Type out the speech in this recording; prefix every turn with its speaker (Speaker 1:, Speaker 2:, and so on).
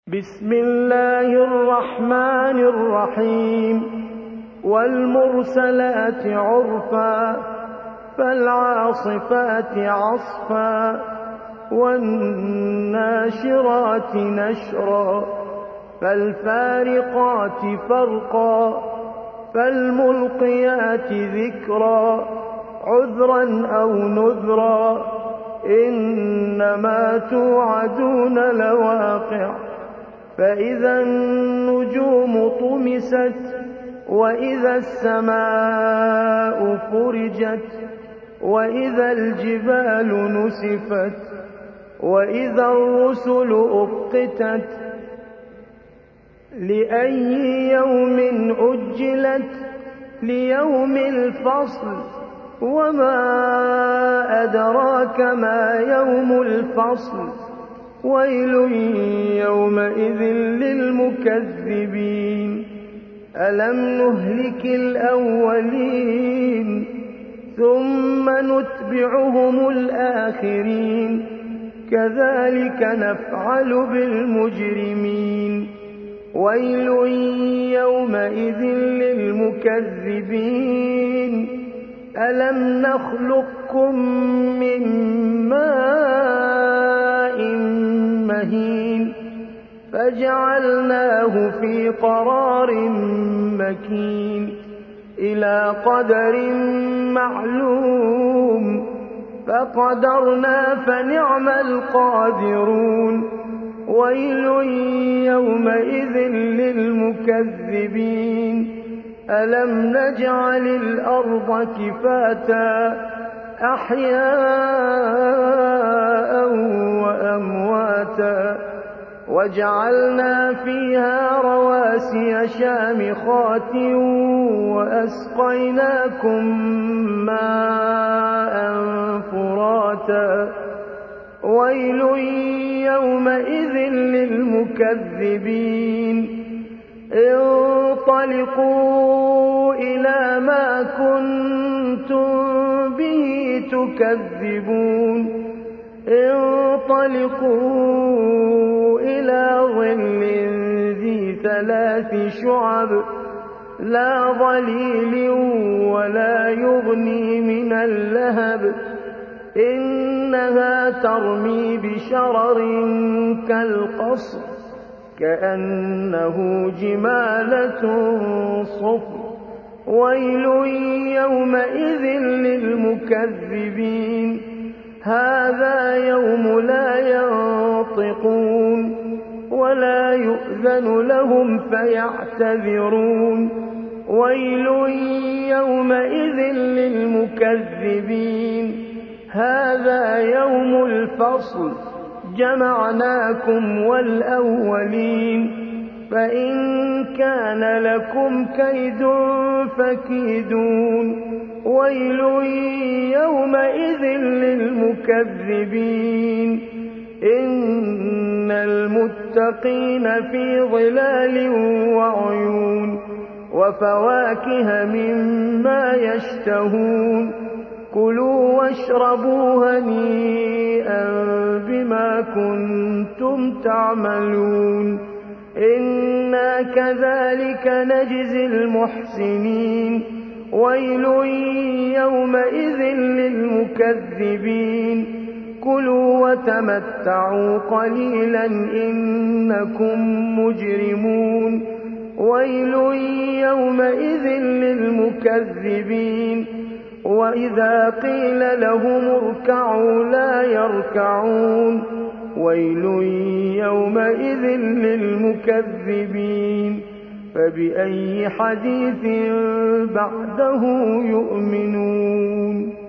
Speaker 1: بسم الله الرحمن الرحيم والمرسلات عرفا فالعاصفات عصفا والناشرات نشرا فالفارقات فرقا فالملقيات ذكرا عذرا أو نذرا إنما توعدون لواقع فإذا النجوم طمست وإذا السماء فرجت وإذا الجبال نسفت وإذا الرسل أقتت لأي يوم أجلت ليوم الفصل وما أدراك ما يوم الفصل ويل يومئذ للمكذبين ألم نهلك الأولين ثم نتبعهم الآخرين كذلك نفعل بالمجرمين ويل يومئذ للمكذبين ألم نخلقكم من ماء مهين فجعلناه في قرار مكين إلى قدر معلوم فقدرنا فنعم القادرون ويل يومئذ للمكذبين ألم نجعل الأرض كفاتا أحياء وأمواتا وجعلنا فيها رواسي شامخات وأسقيناكم ماء فراتا ويل يومئذ للمكذبين انطلقوا إلى ما كنتم به تكذبون انطلقوا إلى ظل ذي 3 شعب لا ظليل ولا يغني من اللهب إنها ترمي بشرر كالقصر كأنه جمالة صفر ويل يومئذ للمكذبين هذا يوم لا ينطقون ولا يؤذن لهم فيعتذرون ويل يومئذ للمكذبين هذا يوم الفصل جمعناكم والأولين فإن كان لكم كيد فكيدون ويل يومئذ للمكذبين إن المتقين في ظلال وعيون وفواكه مما يشتهون كلوا واشربوا هنيئا بما كنتم تعملون إنا كذلك نجزي المحسنين ويل يومئذ للمكذبين كلوا وتمتعوا قليلا إنكم مجرمون ويل يومئذ للمكذبين وإذا قيل لهم اركعوا لا يركعون ويل يومئذ للمكذبين فبأي حديث بعده يؤمنون